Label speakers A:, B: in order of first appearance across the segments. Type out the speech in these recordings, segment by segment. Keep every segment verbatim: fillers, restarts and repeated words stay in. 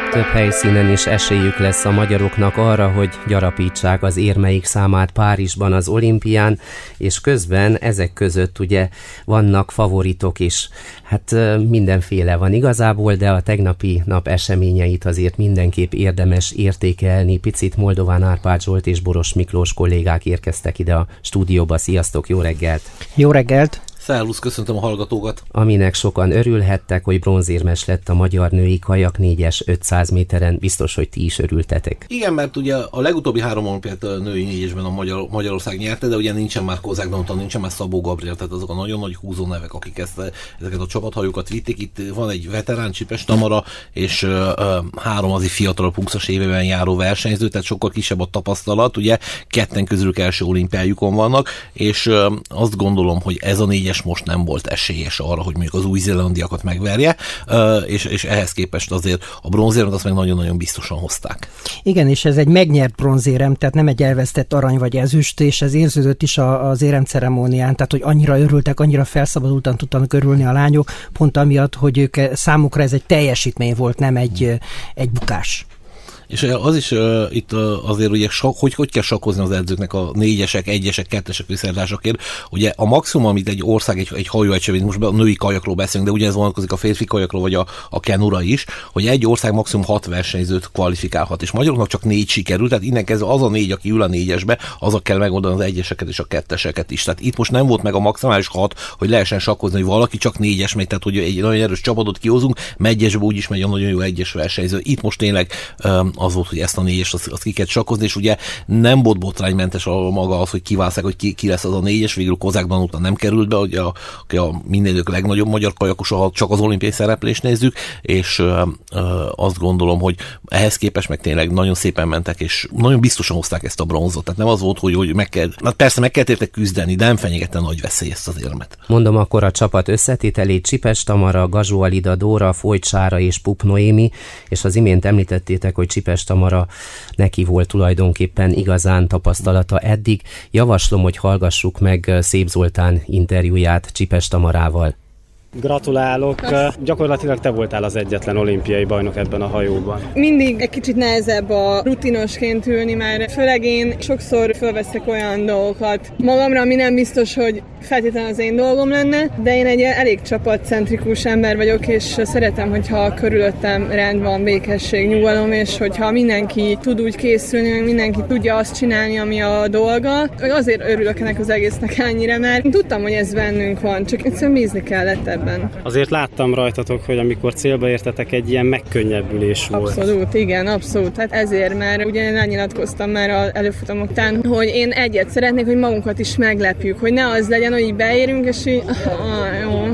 A: legtöbb helyszínen is esélyük lesz a magyaroknak arra, hogy gyarapítsák az érmeik számát Párizsban az olimpián, és közben ezek között ugye vannak favoritok is. Hát mindenféle van igazából, de a tegnapi nap eseményeit azért mindenképp érdemes értékelni. Picit Moldován Árpád Zsolt és Boros Miklós kollégák érkeztek ide a stúdióba. Sziasztok, jó reggelt!
B: Jó reggelt!
C: Szervusz, köszöntöm a hallgatókat!
A: Aminek sokan örülhettek, hogy bronzérmes lett a magyar női kajak négyes ötszáz méteren, biztos, hogy ti is örültetek.
C: Igen, mert ugye a legutóbbi három olimpiát a női négyesben a Magyar, Magyarország nyerte, de ugye nincsen már Kozák Danuta, nincsen már Szabó Gabriel, tehát azok a nagyon nagy húzó nevek, akik ezt, ezeket a csapathajókat vitték. Itt van egy veterán, Csipes Tamara, és uh, három azért fiatalabb húszas éveben járó versenyző, tehát sokkal kisebb a tapasztalat, ugye ketten közülük első olimpiájukon vannak, és uh, azt gondolom, hogy ez a négyes most nem volt esélyes arra, hogy mondjuk az új-zélandiakat megverje, és, és ehhez képest azért a bronzérmet azt meg nagyon-nagyon biztosan hozták.
B: Igen, és ez egy megnyert bronzérem, tehát nem egy elvesztett arany vagy ezüst, és ez érződött is az éremceremónián, tehát hogy annyira örültek, annyira felszabadultan tudtak örülni a lányok, pont amiatt, hogy ők, számukra ez egy teljesítmény volt, nem egy, egy bukás.
C: És az is uh, itt uh, azért ugye, hogy, hogy kell sakkozni az edzőknek a négyesek, egyesek, kettesek viszonyításakért. Ugye a maximum, amit egy ország, egy, egy hajó egység, most a női kajakról beszélünk, de ugyanez vonatkozik a férfi kajakról, vagy a, a kenura is, hogy egy ország maximum hat versenyzőt kvalifikálhat, és magyaroknak csak négy sikerült, tehát innen kezdve az a négy, aki ül a négyesbe, azok kell megoldani az egyeseket és a ketteseket is. Tehát itt most nem volt meg a maximális hat, hogy lehessen sakkozni, hogy valaki csak négyes megy, tehát hogy egy nagyon erős csapatot kihozunk, egyesbe úgyis megy a nagyon jó egyes versenyző. Itt most tényleg um, az volt, hogy ezt a négyes, azt, azt ki kell sakkozni, és ugye nem volt botránymentes a maga az, hogy kiválaszták, hogy ki, ki lesz az a négyes, végül Kozák Danuta nem került be, hogy a, a minden idők legnagyobb magyar kajakos, ha csak az olimpiai szereplést nézzük, és ö, ö, azt gondolom, hogy ehhez képest meg tényleg nagyon szépen mentek, és nagyon biztosan hozták ezt a bronzot. Tehát nem az volt, hogy, hogy meg kell, hát persze meg kell érte küzdeni, de nem fenyegette nagy veszély ezt az érmet.
A: Mondom akkor a csapat összetételét: Csipes Tamara, Gazsó Alida, Dóra, Folyt Sára és Pup Noémi, és az imént említettétek, hogy Csipes Tamara neki volt tulajdonképpen igazán tapasztalata eddig. Javaslom, hogy hallgassuk meg Szép Zoltán interjúját Csipes Tamarával.
D: Gratulálok! Gyakorlatilag te voltál az egyetlen olimpiai bajnok ebben a hajóban.
E: Mindig egy kicsit nehezebb a rutinosként ülni, mert főleg én sokszor fölveszek olyan dolgokat magamra, ami nem biztos, hogy feltétlenül az én dolgom lenne, de én egy elég csapatcentrikus ember vagyok, és szeretem, hogyha körülöttem rend van, békesség, nyugalom, és hogyha mindenki tud úgy készülni, mindenki tudja azt csinálni, ami a dolga. Azért örülök ennek az egésznek ennyire, mert tudtam, hogy ez bennünk van, csak egyszerűen bízni kellett ebben.
D: Azért láttam rajtatok, hogy amikor célba értetek, egy ilyen megkönnyebbülés volt.
E: Abszolút, igen, abszolút. Hát ezért, mert ugye én elnyilatkoztam már az előfutamok után, hogy én egyet szeretnék, hogy magunkat is meglepjük, hogy ne az legyen, hogy így beérünk, és így, ah, jó,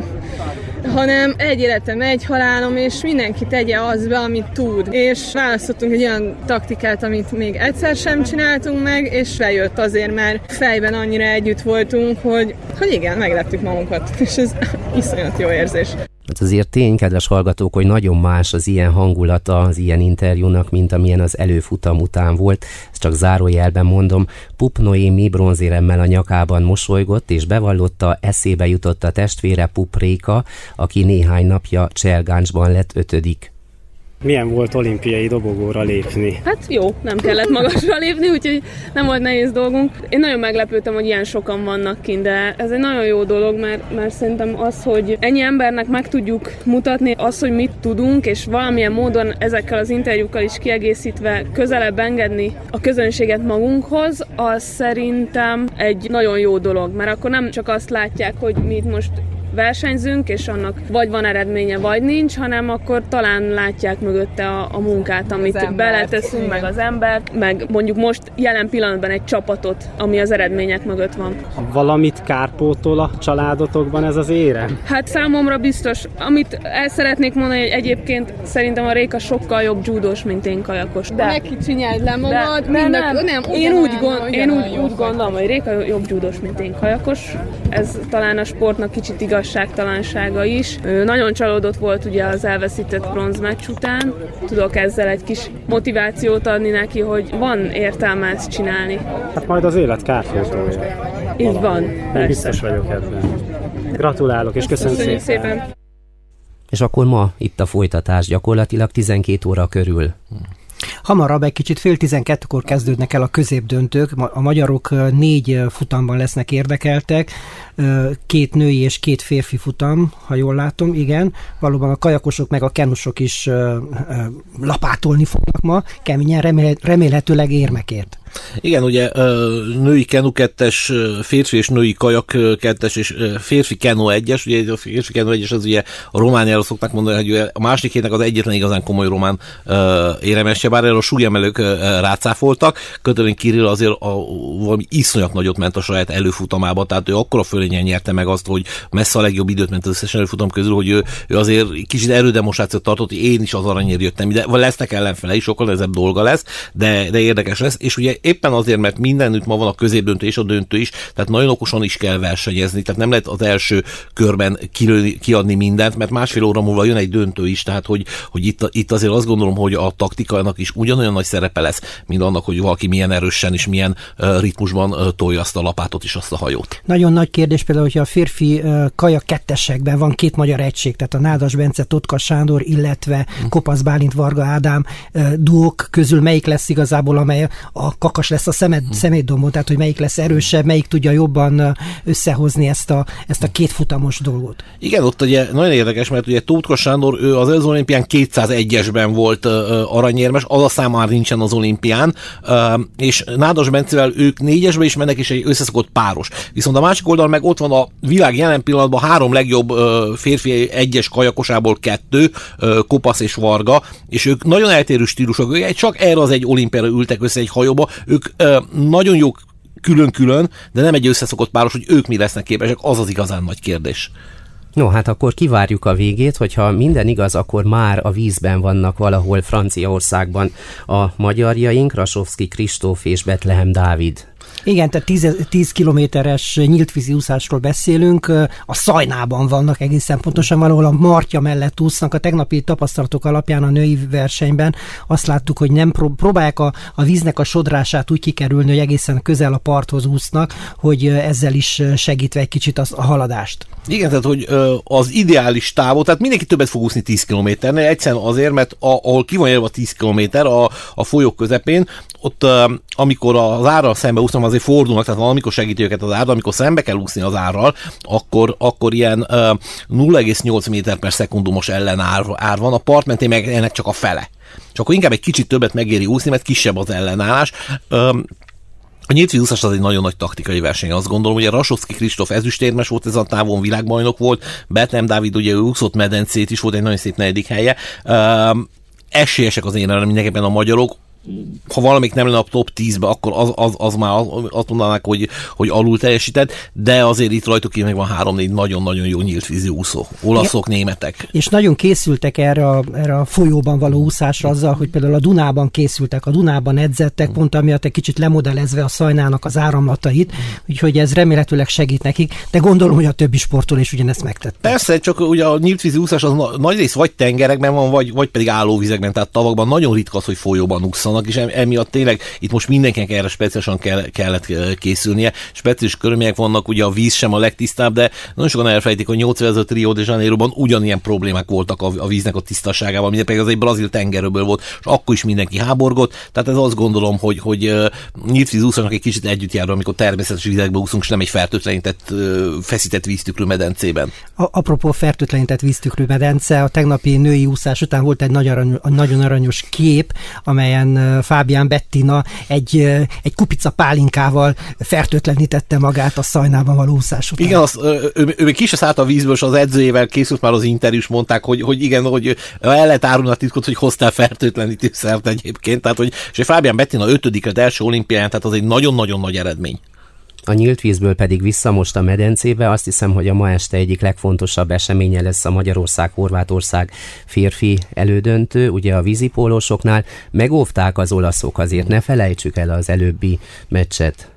E: hanem egy életem, egy halálom, és mindenki tegye az be, amit tud. És választottunk egy olyan taktikát, amit még egyszer sem csináltunk meg, és feljött azért, mert fejben annyira együtt voltunk, hogy, hogy igen, megleptük magunkat, és ez iszonyat jó érzés.
A: Hát azért tény, kedves hallgatók, hogy nagyon más az ilyen hangulata az ilyen interjúnak, mint amilyen az előfutam után volt. Ezt csak zárójelben mondom. Pup Noémi bronzéremmel a nyakában mosolygott, és bevallotta, eszébe jutott a testvére Pup Réka, aki néhány napja Cselgáncsban lett ötödik.
D: Milyen volt olimpiai dobogóra lépni?
F: Hát jó, nem kellett magasra lépni, úgyhogy nem volt nehéz dolgunk. Én nagyon meglepődtem, hogy ilyen sokan vannak kint, de ez egy nagyon jó dolog, mert, mert szerintem az, hogy ennyi embernek meg tudjuk mutatni az, hogy mit tudunk, és valamilyen módon ezekkel az interjúkkal is kiegészítve közelebb engedni a közönséget magunkhoz, az szerintem egy nagyon jó dolog, mert akkor nem csak azt látják, hogy mi itt most versenyzünk, és annak vagy van eredménye, vagy nincs, hanem akkor talán látják mögötte a, a munkát, amit embert, beleteszünk, igen. Meg az embert, meg mondjuk most jelen pillanatban egy csapatot, ami az eredmények mögött van.
D: Valamit kárpótol a családotokban ez az érem?
F: Hát számomra biztos. Amit el szeretnék mondani, hogy egyébként szerintem a Réka sokkal jobb judós, mint én kajakos.
E: De ne kicsinyeld le magad,
F: de, de nem,
E: nem,
F: én úgy, gond, én úgy, úgy gondolom, hogy Réka jobb judós, mint én kajakos. Ez talán a sportnak kicsit igaz igazságtalansága is. Ő nagyon csalódott volt ugye az elveszített bronzmeccs után. Tudok ezzel egy kis motivációt adni neki, hogy van értelme ezt csinálni.
D: Hát majd az élet kárpótolja.
F: Így van.
D: Én biztos vagyok ebben. Gratulálok, és köszönöm szépen.
F: szépen.
A: És akkor ma itt a folytatás gyakorlatilag tizenkét óra körül.
B: Hamarabb, egy kicsit fél tizenkettőkor kezdődnek el a középdöntők. A magyarok négy futamban lesznek érdekeltek, két női és két férfi futam, ha jól látom, igen. Valóban a kajakosok meg a kenusok is lapátolni fognak ma, keményen, remélhetőleg érmekért.
C: Igen, ugye női kenu kettes, férfi és női kajak kettes, és férfi kenu egyes, ugye a férfi kenu egyes az ugye a Romániáról szokták mondani, hogy a második hétnek az egyetlen igazán komoly román éremese, bár erről a súlyemelők rácáfoltak, Katalin Kirill azért a, valami iszonyat nagyot ment a saját előfutamába, tehát ő akkora fölényen nyerte meg azt, hogy messze a legjobb időt ment az összes előfutam közül, hogy ő, ő azért kicsit erődemonstrációt tartott, hogy én is az aranyért jöttem ide, vagy lesznek ellenfele is, sokkal nehezebb dolga lesz, de, de érdekes lesz, és ugye éppen azért, mert mindenütt ma van a középdöntő és a döntő is, tehát nagyon okosan is kell versenyezni, tehát nem lehet az első körben kilőni, kiadni mindent, mert másfél óra múlva jön egy döntő is, tehát hogy, hogy itt, itt azért azt gondolom, hogy a taktikának is ugyanolyan nagy szerepe lesz, mint annak, hogy valaki milyen erősen és milyen uh, ritmusban uh, tolja azt a lapátot és azt a hajót.
B: Nagyon nagy kérdés például, hogyha a férfi uh, kajak kettesekben van két magyar egység, tehát a Nádas Bence, Totka Sándor, illetve hmm. Kopasz Bálint, Varga Ádám uh, duók közül melyik lesz igazából, amely a kakas lesz a szemed, hmm. szemétdombon, tehát hogy melyik lesz erősebb, melyik tudja jobban összehozni ezt a, ezt a két futamos dolgot.
C: Igen, ott ugye nagyon érdekes, mert ugye Totka Sándor, ő az előző olimpián kétszázegyesben volt uh, aranyérmes, az a szám már nincsen az olimpián, uh, és Nádas Bencével ők négyesbe is mennek, és egy összeszokott páros. Viszont a másik oldal meg ott van a világ jelen pillanatban három legjobb uh, férfi egyes kajakosából kettő, uh, Kopasz és Varga, és ők nagyon eltérő stílusok, ők csak erre az egy olimpiára ültek össze egy hajóba, ők uh, nagyon jók külön-külön, de nem egy összeszokott páros, hogy ők mi lesznek képesek, az az igazán nagy kérdés.
A: No, hát akkor kivárjuk a végét, hogyha minden igaz, akkor már a vízben vannak valahol Franciaországban a magyarjaink, Rasovszky Kristóf és Betlehem Dávid.
B: Igen, tehát tíz kilométeres nyíltvízi úszásról beszélünk, a Szajnában vannak egészen pontosan, valahol a Martja mellett úsznak. A tegnapi tapasztalatok alapján a női versenyben azt láttuk, hogy nem prób- próbálják a, a víznek a sodrását úgy kikerülni, hogy egészen közel a parthoz úsznak, hogy ezzel is segítve egy kicsit az, a haladást.
C: Igen, tehát hogy az ideális távot, tehát mindenki többet fog úszni tíz kilométernél, egyszerűen azért, mert a, ahol ki van jelölve a tíz kilométer a, a folyók közepén, ott amikor az árral szembe úsznak, azért fordulnak, tehát valamikor segíti őket az árral, amikor szembe kell úszni az árral, akkor, akkor ilyen nulla egész nyolc méter per szekundumos ellenár ár van, a part mentén meg ennek csak a fele. És akkor inkább egy kicsit többet megéri úszni, mert kisebb az ellenállás. A nyíltvízúszás az egy nagyon nagy taktikai verseny, azt gondolom, hogy a Rasovszky Kristóf ezüstérmes volt, ez a távon világbajnok volt, Betlehem Dávid ugye ő úszott medencét is, volt egy nagyon szép negyedik helye. Esélyesek az én erre mindenképpen a magyarok, ha valamik nem lenne a top tízbe, akkor az, az, az már azt mondanák, hogy, hogy alul teljesített, de azért itt rajtuk ki meg van három-négy nagyon-nagyon jó nyíltvízi úszó. Olaszok, németek.
B: És nagyon készültek erre a, erre a folyóban való úszásra azzal, hogy például a Dunában készültek, a Dunában edzettek, pont amiatt egy kicsit lemodellezve a Szajnának az áramlatait, úgyhogy ez remélhetőleg segít nekik, de gondolom, hogy a többi sportol is ugyanezt megtette.
C: Persze, csak ugye a nyíltvízi úszás az na- nagy rész vagy tengerekben van, vagy, vagy pedig állóvizekben, tehát tavakban nagyon ritka az, hogy folyóban úszanak, és emiatt tényleg itt most mindenkinek erre speciálisan kell, kellett készülnie. Speciális körülmények vannak, ugye a víz sem a legtisztább, de nagyon sokan elfelejtik, hogy nyolcvanöt Rio de Janeiroban ugyanilyen problémák voltak a, a víznek a tisztaságával, minden pedig az egy brazil tengerőből volt, és akkor is mindenki háborgott. Tehát ez azt gondolom, hogy, hogy uh, nyíltvízúszásnak egy kicsit együtt jár, amikor természetes vizekbe úszunk, és nem egy fertőtlenített, uh, feszített víztükrű medencében.
B: A, apropó fertőtlenített víztükrű medence, a tegnapi női úszás után volt egy nagy arany, nagyon aranyos kép, amelyen Fábián Bettina egy, egy kupica pálinkával fertőtlenítette magát a Szajnában való úszás után.
C: Igen, az, ő, ő, ő még ki se szállt a vízből, és az edzőjével készült már az interjús, mondták, hogy, hogy igen, hogy el lehet árulni a titkot, hogy hoztál fertőtlenítőszert egyébként. Tehát, hogy, és Fábián Bettina ötödik lett első olimpián, tehát az egy nagyon-nagyon nagy eredmény.
A: A nyílt vízből pedig vissza most a medencébe. Azt hiszem, hogy a ma este egyik legfontosabb eseménye lesz a Magyarország-Horvátország férfi elődöntő. Ugye a vízipólósoknál megóvták az olaszok, azért ne felejtsük el az előbbi meccset.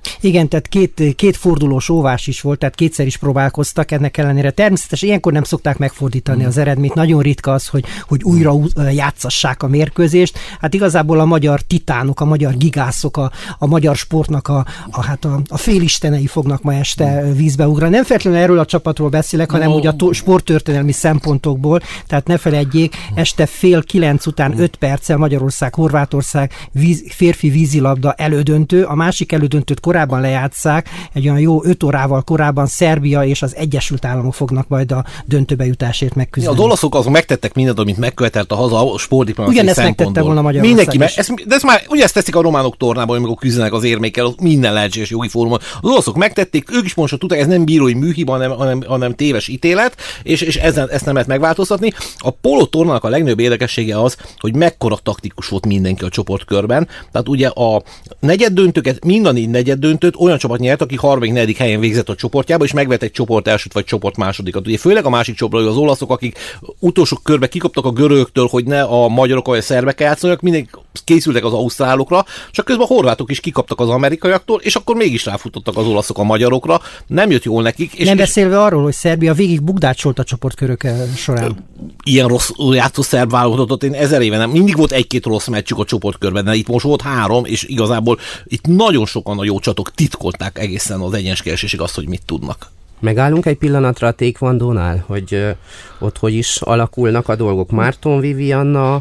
B: Igen, tehát két, két fordulós óvás is volt, tehát kétszer is próbálkoztak ennek ellenére. Természetesen ilyenkor nem szokták megfordítani az eredményt. Nagyon ritka az, hogy, hogy újra játszassák a mérkőzést. Hát igazából a magyar titánok, a magyar gigászok, a, a magyar sportnak a, a, hát a, a félistenei fognak ma este vízbe ugrani. Nem feltétlenül erről a csapatról beszélek, hanem no. ugye a to- sporttörténelmi szempontokból. Tehát ne felejtjék, este fél kilenc után öt perccel Magyarország, Horvátország víz, férfi vízilabda elődöntő. A másik elődöntőt korábban lejátsszák, egy olyan jó öt órával korábban Szerbia és az Egyesült Államok fognak majd a döntőbe jutásért megküzdeni.
C: Ja, az olaszok azok megtettek mindent, amit megkövetelt a haza a sportdiplomáciai szempontból.
B: Ugyanezt megtette volna Magyarország.
C: Mindenki, me- ezt, de ezt már ugye ezt teszik a románok tornában, amikor küzdenek az érmékkel, minden lehetséges jogi fórumon. Az olaszok megtették, ők is most tudták, ez nem bírói műhiba, hanem, hanem, hanem téves ítélet, és, és ezen, ezt nem lehet megváltoztatni. A póló tornának a legnagyobb érdekessége az, hogy mekkora taktikus volt mindenki a csoportkörben. Tehát ugye a negyeddöntőket, mind a négy negyeddöntőt olyan csapat nyert, aki harmadik negyedik helyen végzett a csoportjába, és megvett egy csoport elsőt vagy csoport másodikat. Ugye főleg a másik csoport, az olaszok, akik utolsó körbe kikaptak a görögtől, hogy ne a magyarok vagy a szerbek játszanak, mindenki készültek az ausztrálokra, csak közben a horvátok is kikaptak az amerikaiaktól, és akkor mégis ráfutottak az olaszok a magyarokra. Nem jött jól nekik. És
B: nem beszélve arról, hogy Szerbia végig bugdácsolt a csoportkörök során.
C: Ilyen rossz játszó szerb válogatott én ezer éve nem. Mindig volt egy-két rossz meccsük a csoportkörben, de itt most volt három, és igazából itt nagyon sokan a jó csatok titkolták egészen az egyeneskeresésig azt, hogy mit tudnak.
A: Megállunk egy pillanatra a taekwondónál, hogy uh, ott hogy is alakulnak a dolgok. Márton Vivianna,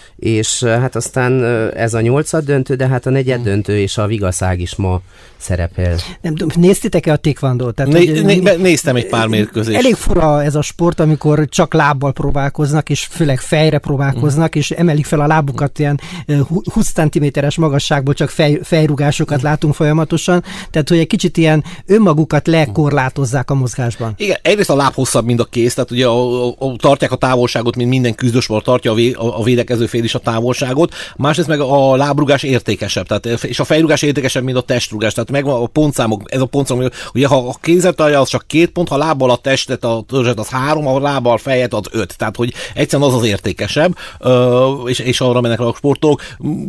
A: és uh, hát aztán uh, ez a nyolcad döntő, de hát a negyed döntő és a vigaszág is ma szerepel.
B: Nem tudom, néztétek-e a taekwondót?
C: Né- né- néztem egy pár mérkőzést.
B: Elég fura ez a sport, amikor csak lábbal próbálkoznak, és főleg fejre próbálkoznak, és emelik fel a lábukat ilyen húsz centiméteres magasságból, csak fej, fejrugásokat látunk folyamatosan. Tehát, hogy egy kicsit ilyen önmagukat lekorlátozzák a mozgásban.
C: Igen, egyrészt a láb hosszabb, mint a kéz, tehát ugye a, a, a, tartják a távolságot, mint minden küzdősport, tartja a, vé, a, a védekező fél is a távolságot, másrészt meg a lábrugás értékesebb, tehát, és a fejrugás értékesebb, mint a testrugás, tehát meg a pontszámok, ez a pontszám, ugye ha a kézet találja, az csak két pont, ha lábbal a testet, a törzset az három, ha lábbal a fejet az öt, tehát hogy egyszerűen az az értékesebb, és, és arra mennek a sportolók.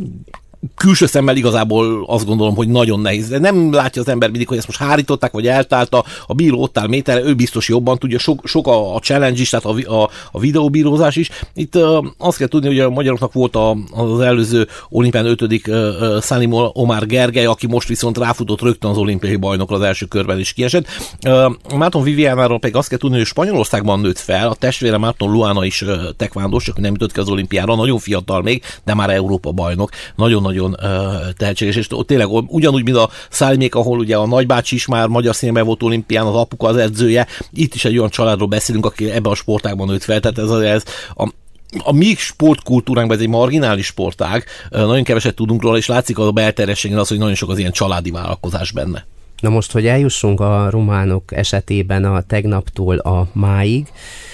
C: Külső szemmel igazából azt gondolom, hogy nagyon nehéz. De nem látja az ember mindig, hogy ezt most hárították, vagy eltálta. A bíró ott áll méterre, ő biztos jobban tudja. Sok, sok a, a challenge is, tehát a, a, a videóbírózás is. Itt uh, azt kell tudni, hogy a magyaroknak volt a, az előző olimpián ötödik uh, uh, Salim Omar Gergely, aki most viszont ráfutott rögtön az olimpiai bajnokra, az első körben is kiesett. Uh, Márton Vivianáról pedig azt kell tudni, hogy Spanyolországban nőtt fel. A testvére Márton Luana is uh, tekvándós, csak nem jutott ki az olimpiára. Nagyon fiatal még, de már Európa bajnok. Nagyon nagyon uh, tehetséges, és tényleg ugyanúgy, mint a Szálimék, ahol ugye a nagybácsi is már magyar színben volt olimpián, az apuka az edzője, itt is egy olyan családról beszélünk, aki ebben a sportágban nőtt fel, tehát ez, ez a A mi sportkultúránkban ez egy marginális sportág, nagyon keveset tudunk róla, és látszik a belterjességen az, hogy nagyon sok az ilyen családi vállalkozás benne.
A: Na most, hogy eljussunk a románok esetében a tegnaptól a máig,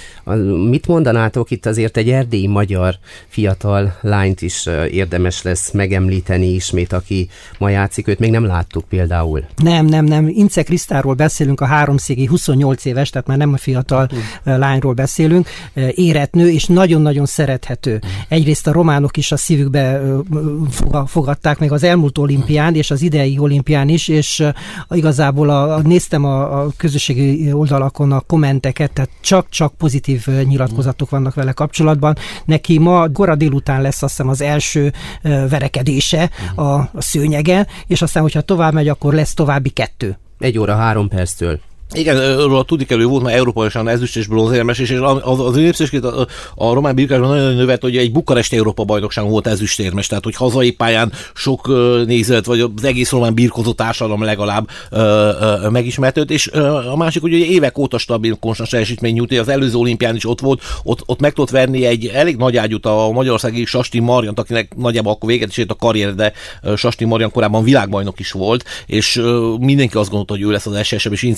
A: mit mondanátok, itt azért egy erdélyi magyar fiatal lányt is érdemes lesz megemlíteni ismét, aki ma játszik, őt még nem láttuk például.
B: Nem, nem, nem. Ince Krisztáról beszélünk, a háromszégi huszonnyolc éves, tehát már nem a fiatal uh. lányról beszélünk, érett nő, és nagyon-nagyon szerethető. Uh. Egyrészt a románok is a szívükbe fogadták meg az elmúlt olimpián, és az idei olimpián is, és igazából a, néztem a, a közösségi oldalakon a kommenteket, tehát csak-csak pozitív nyilatkozatok vannak vele kapcsolatban. Neki ma kora délután lesz azt hiszem az első verekedése a, a szőnyegen, és aztán, hogyha tovább megy, akkor lesz további kettő.
A: Egy óra három perctől.
C: Igen, róla tudni kell, ő volt már európaisan ezüst és bronzérmes, és az, az ő népszerűségét a, a román birkásban nagyon növelt, hogy egy Bukaresti Európa bajnokságon volt ezüstérmes, tehát hogy hazai pályán sok uh, nézőt, vagy az egész román birkozó társadalom legalább uh, uh, megismertőt, és uh, a másik, hogy ugye évek óta stabil, konstans teljesítmény nyújt, az előző olimpián is ott volt, ott, ott meg tudott verni egy elég nagy ágyút a magyarországi Sasti Marjant, akinek nagyjából akkor véget is ért a karrier, de uh, Sasti Marjan korábban világbajnok is volt, és uh, mindenki azt gondolta, hogy ő lesz az esélyesebb, és Ince Kriszta lett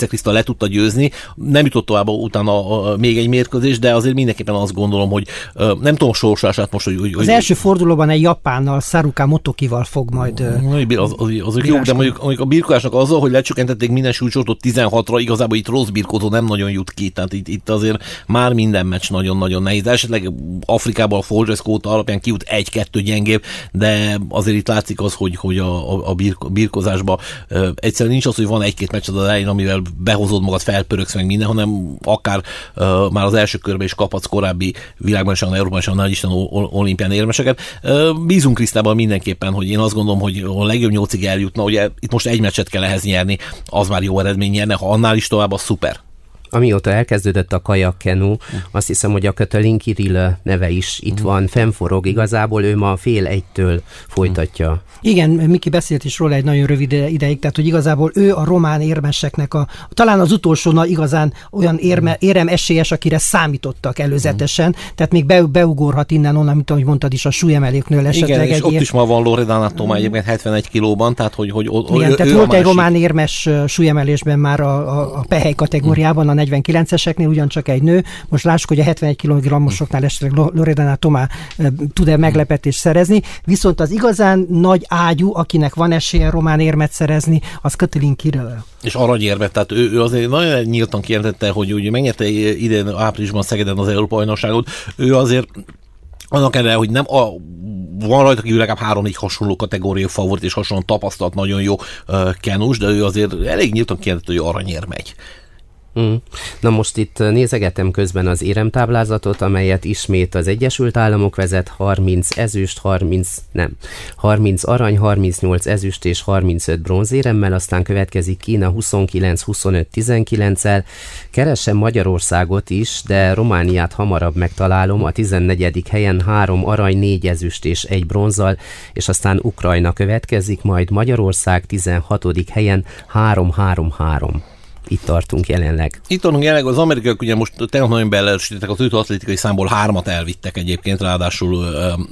C: tudta győzni, nem jutott tovább utána a, a, még egy mérkőzés, de azért mindenképpen azt gondolom, hogy nem tudom a sorsását most, hogy... hogy
B: az első fordulóban egy Japánnal, Saruka Motokival fog majd...
C: Az, az, az jó, de mondjuk, mondjuk a birkózásnak azzal, hogy lecsökkentették minden súlycsoportot tizenhatra, igazából itt rossz birkózó nem nagyon jut ki, tehát itt, itt azért már minden meccs nagyon-nagyon nehéz. Esetleg Afrikában a Folgers kóta alapján kijut egy-kettő gyengébb, de azért itt látszik az, hogy, hogy a, a, a birk, birkózásban uh, egyszerűen nincs az, hogy van egy-két meccs az elején, amivel behozod magad, felpöröksz meg minden, hanem akár uh, már az első körben is kaphatsz korábbi világbajnokságon, Európában, nagy Isten olimpián érmeseket. Uh, bízunk Krisztában mindenképpen, hogy én azt gondolom, hogy a legjobb nyolcig eljutna, ugye itt most egy meccset kell ehhez nyerni, az már jó eredmény nyerne, ha annál is tovább, az szuper.
A: Amióta elkezdődött a kajak-kenu, azt hiszem, hogy a Katalin Kirill neve is itt van, fennforog, igazából ő ma fél egytől folytatja.
B: Igen, Miki beszélt is róla egy nagyon rövid ideig, tehát hogy igazából ő a román érmeseknek a, talán az utolsó na, igazán olyan érme, érem esélyes, akire számítottak előzetesen, tehát még be, beugorhat innen onnan, mint ahogy mondtad is, a súlyemelőknél esetleg.
C: Igen,
B: egy
C: és ott
B: ér...
C: is ma van Loredana Tomá egyébként hetvenegy kilóban, tehát hogy, hogy o,
B: igen,
C: ő,
B: tehát
C: ő
B: volt egy
C: másik.
B: román érmes súlyemelésben már a, a, a pehely kategóriában, a negyvenkilenceseknél ugyancsak egy nő. Most lássuk, hogy a hetvenegy kilogrammosoknál esetleg Loredana Tomá tud-e meglepetést szerezni, viszont az igazán nagy ágyú, akinek van esélye román érmet szerezni, az Katalin Kirill.
C: És aranyérmet, tehát ő, ő azért nagyon nyíltan kijelentette, hogy ugye megnyerte idén áprilisban Szegeden az Európa-bajnokságot, ő azért annak ellenére, hogy nem a, van rajta kívül legalább három-négy hasonló kategória favorit és hasonlóan tapasztalt, nagyon jó uh, kenus, de ő azért elég nyíltan kijelentette, hogy aranyérmegy.
A: Mm. Na most itt nézegetem közben az éremtáblázatot, amelyet ismét az Egyesült Államok vezet, harminc ezüst, harminc, nem, harminc arany, harmincnyolc ezüst és harmincöt bronzéremmel, aztán következik Kína huszonkilenc huszonöt tizenkilenccel. Keresem Magyarországot is, de Romániát hamarabb megtalálom, a tizennegyedik helyen három arany, négy ezüst és egy bronzzal, és aztán Ukrajna következik, majd Magyarország tizenhatodik helyen három három három. Itt tartunk jelenleg.
C: Itt tartunk jelenleg, az amerikaiak ugye most tegnap nagyon belerősítettek, az ütő atlétikai számból hármat elvittek egyébként, ráadásul um,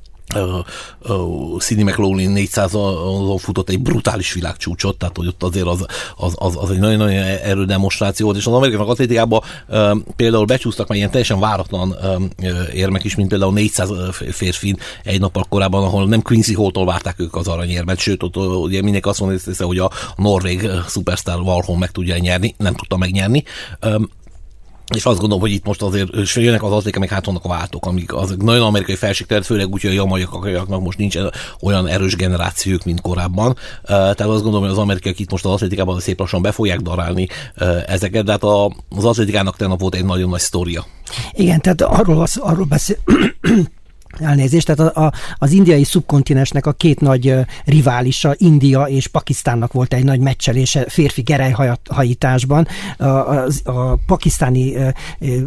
C: Uh, uh, Sidney McLaughlin négyszázon futott egy brutális világcsúcsot, tehát hogy ott azért az, az, az, az egy nagyon-nagyon erődemonstráció volt, és az amerikai atlétikában uh, például becsúsztak már ilyen teljesen váratlan uh, érmek is, mint például négyszáz férfin egy nappal korábban, ahol nem Quincy Hall-tól várták ők az aranyérmet, sőt, ott ugye mindenki azt mondja, hogy a norvég szupersztár Warholm meg tudja nyerni, nem tudta megnyerni. Um, És azt gondolom, hogy itt most azért jönnek az atlétika, meg hát vannak a váltók, amik az nagyon amerikai felségterület, főleg úgy, hogy a jamaiaknak most nincs olyan erős generációk, mint korábban. Tehát azt gondolom, hogy az amerikaiak itt most az atlétikában szép lassan be fogják darálni ezeket, de hát az atlétikának tegnap volt egy nagyon nagy sztoria.
B: Igen, tehát arról, arról beszél... Elnézést, tehát a, a, az indiai szubkontinensnek a két nagy uh, riválisa, India és Pakisztánnak volt egy nagy meccselése férfi gerelyhajításban. A, a, a pakisztáni uh, uh,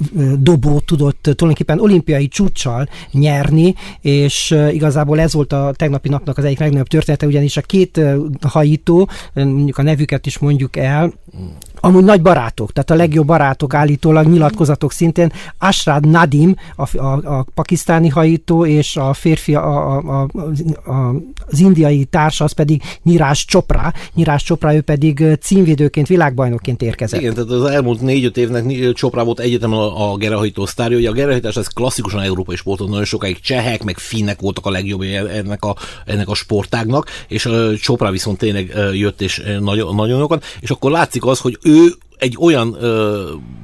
B: dobó tudott tulajdonképpen olimpiai csúccsal nyerni, és uh, igazából ez volt a tegnapi napnak az egyik legnagyobb története, ugyanis a két uh, hajító, mondjuk a nevüket is mondjuk el, amúgy nagy barátok, tehát a legjobb barátok állítólag, nyilatkozatok szintén, Ashrad Nadim, a, a, a pakisztáni hajító, és a férfi, a, a, a, a, az indiai társa, az pedig Niraj Chopra. Niraj Chopra, ő pedig címvédőként, világbajnokként érkezett.
C: Igen, tehát az elmúlt négy-öt évnek Chopra volt egyetemen a, a gerelyhajtó sztárja. Ugye a gerelyhajtás ez klasszikusan európai sportot, nagyon sokáig csehek, meg finnek voltak a legjobb ennek a, ennek a sportágnak, és uh, Chopra viszont tényleg uh, jött, és uh, nagyon, nagyon jókat, és akkor látszik az, hogy ő egy olyan ö,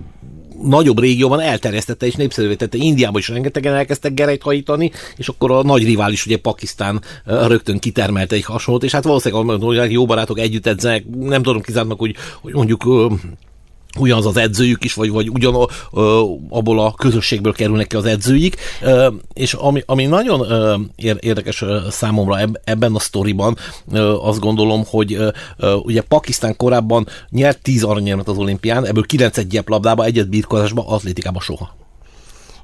C: nagyobb régióban elterjesztette és népszerűvé tette. Indiában is rengetegen elkezdtek gerelyt hajítani, és akkor a nagy rivális, ugye Pakisztán ö, rögtön kitermelte egy hasonlót, és hát valószínűleg jó barátok együtt edzenek, nem tudom kizárnak, hogy, hogy mondjuk ö, ugyanaz az edzőjük is, vagy, vagy ugyan ö, abból a közösségből kerülnek ki az edzőik, ö, és ami, ami nagyon ö, érdekes ö, számomra eb, ebben a sztoriban, ö, azt gondolom, hogy ö, ö, ugye Pakisztán korábban nyert tíz aranyérmet az olimpián, ebből kilencet gyeplabdába, egyet birkózásba, atlétikába soha.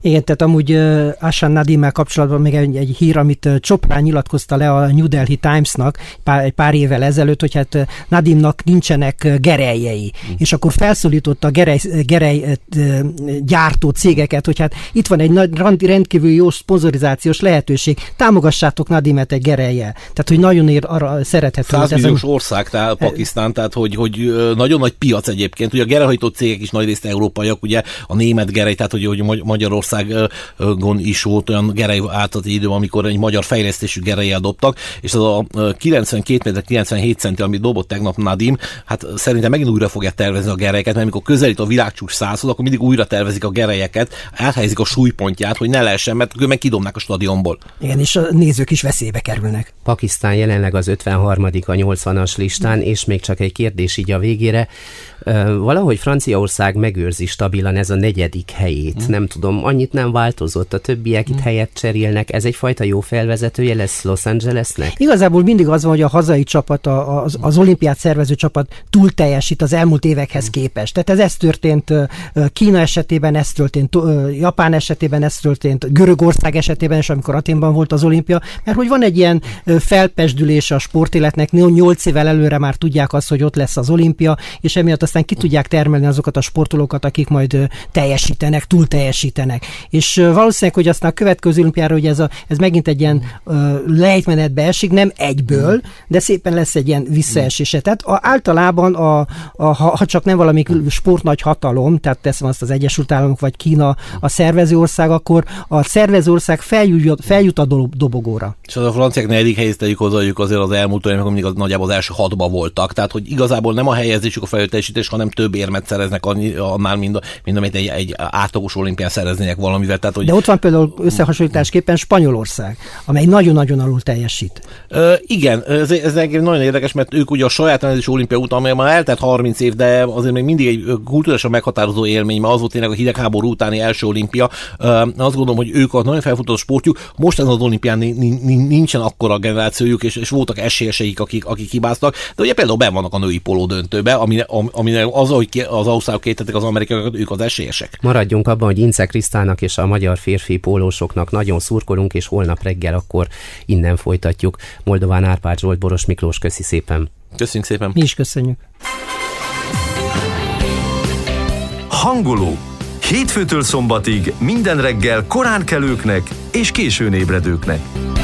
B: Igen, tehát amúgy uh, Ahsan Nadimmel kapcsolatban még egy, egy hír, amit uh, Chopra nyilatkozta le a New Delhi Times-nak pár, egy pár évvel ezelőtt, hogy hát uh, Nadimnak nincsenek uh, gereljei. Mm. És akkor felszólította a gerej, gerej uh, gyártó cégeket, hogy hát itt van egy nagy, rendkívül jó szponzorizációs lehetőség, támogassátok Nadimet egy gerejjel. Tehát, hogy nagyon ér, arra szerethető.
C: százmilliós ország, tehát Pakisztán, tehát hogy, hogy nagyon nagy piac egyébként. Ugye a gerejhajtó cégek is nagyrészt európaiak, ugye a német gerej, tehát hogy, hogy Magyarországon is volt olyan gerej átadati idő, amikor egy magyar fejlesztésű gerejjel dobtak, és az a kilencvenkét méter kilencvenhét centi, amit dobott tegnap Nadim, hát szerintem megint újra fogják tervezni a gerelyeket, mert amikor közelít a világcsúcs százhoz, akkor mindig újra tervezik a gerelyeket, áthelyezik a súlypontját, hogy ne lehessen, mert akkor meg kidobnák a stadionból.
B: Igen, és a nézők is veszélybe kerülnek.
A: Pakisztán jelenleg az ötvenharmadik a nyolcvanas listán, és még csak egy kérdés így a végére. Valahogy Franciaország megőrzi stabilan ez a negyedik helyét. Mm. Nem tudom, annyit nem változott, a többiek mm. itt helyet cserélnek. Ez egyfajta jó felvezetője lesz Los Angelesnek?
B: Igazából mindig az van, hogy a hazai csapat, az, az olimpiát szervező csapat túl teljesít az elmúlt évekhez mm. képest. Tehát ez, ez történt Kína esetében, ez történt Japán esetében, ez történt Görögország esetében, és amikor Athénban volt az olimpia, mert hogy van egy ilyen felpesdülése a sportéletnek, nyolc évvel előre már tudják azt, hogy ott lesz az olimpia, és emiatt aztán ki tudják termelni azokat a sportolókat, akik majd teljesítenek, túl teljesítenek. És valószínűleg, hogy aztán a következő olimpiára, hogy ez, a, ez megint egy ilyen uh, lejtmenetbe esik, nem egyből, de szépen lesz egy ilyen visszaesése. Tehát a, általában, a, a, ha, ha csak nem valami sportnagy hatalom, tehát teszem azt az Egyesült Államok vagy Kína a szervezőország, akkor a szervezőország feljut, feljut a dobogóra.
C: És az a franciák negyedik helyét tegyük hozzájuk azért az elmúlt olyan, amikor mindig az nagyjából az első hatba voltak. Tehát, hogy igazából nem a helyezésük a felülteljesítés, hanem több érmet szereznek annál, mint, mint amit egy, egy átlagos olimpián szereznének valamivel. Tehát, hogy...
B: De ott van például összehasonlításképpen Spanyolország, amely nagyon-nagyon alul teljesít.
C: Ö, igen, ez, ez nagyon érdekes, mert ők ugye a saját rendezés olimpia után, amely már eltelt harminc év, de azért még mindig egy kultúrásan meghatározó élmény, mert az volt tényleg a hidegháború utáni első olimpia. Ö, azt gondolom, hogy ők a nagyon felfutott sportjuk, most ezen az olimpián nincsen akkora generációjuk, és, és voltak esélyeseik, akik, akik hibáztak, de ugye például benn vannak a női póló döntőbe, ami, ami az, hogy az ausztrálok kétettek az amerikaiakat, ők az esélyesek.
A: Maradjunk abban, hogy Ince Krisztának és a magyar férfi pólósoknak nagyon szurkolunk, és holnap reggel akkor innen folytatjuk. Moldován Árpád Zsolt, Boros Miklós, köszi szépen.
C: Köszönjük szépen.
B: Mi is köszönjük.
G: Hangoló. Hétfőtől szombatig minden reggel korán kelőknek és későn ébredőknek.